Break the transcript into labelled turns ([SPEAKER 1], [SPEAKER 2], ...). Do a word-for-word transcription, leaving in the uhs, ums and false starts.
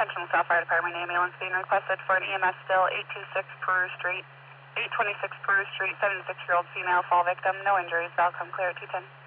[SPEAKER 1] Attention South Fire Department, ambulance being requested for an E M S still, eight two six Peru Street, eight twenty-six Peru Street, seventy-six-year-old female fall victim, no injuries, outcome clear at two ten.